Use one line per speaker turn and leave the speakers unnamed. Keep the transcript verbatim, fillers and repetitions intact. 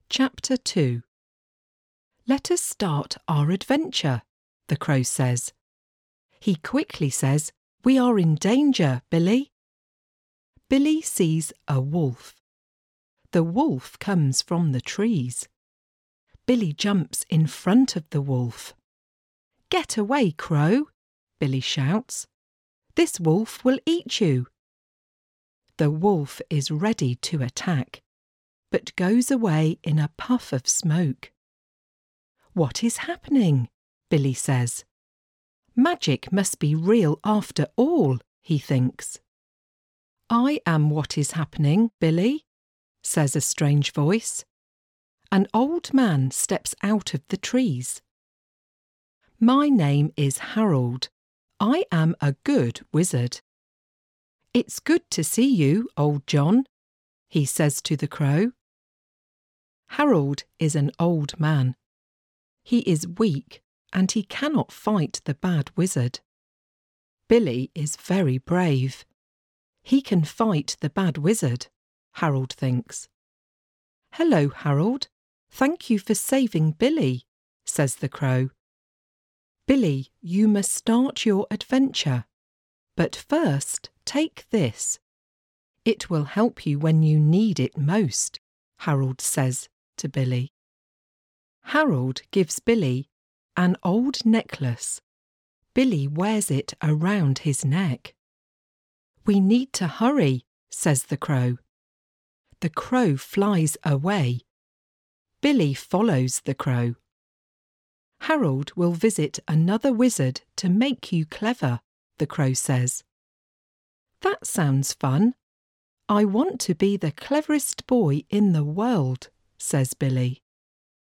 Chapter two. Let us start our adventure, the Crow says. He quickly says, "We are in danger, Billy." Billy sees a wolf. The wolf comes from the trees. Billy jumps in front of the wolf. "Get away, Crow," Billy shouts. "This wolf will eat you." The wolf is ready to attack, but goes away in a puff of smoke. "What is happening?" Billy says. "Magic must be real after all," he thinks. "I am what is happening, Billy," says a strange voice. An old man steps out of the trees. "My name is Harold. I am a good wizard." "It's good to see you, old John," he says to the Crow. Harold is an old man. He is weak and he cannot fight the bad wizard. Billy is very brave. He can fight the bad wizard, Harold thinks. "Hello, Harold. Thank you for saving Billy," says the Crow. "Billy, you must start your adventure. But first, take this. It will help you when you need it most," Harold says to Billy. Harold gives Billy an old necklace. Billy wears it around his neck. "We need to hurry," says the Crow. The Crow flies away. Billy follows the Crow. "Harold will visit another wizard to make you clever," the Crow says. "That sounds fun. I want to be the cleverest boy in the world," says Billy.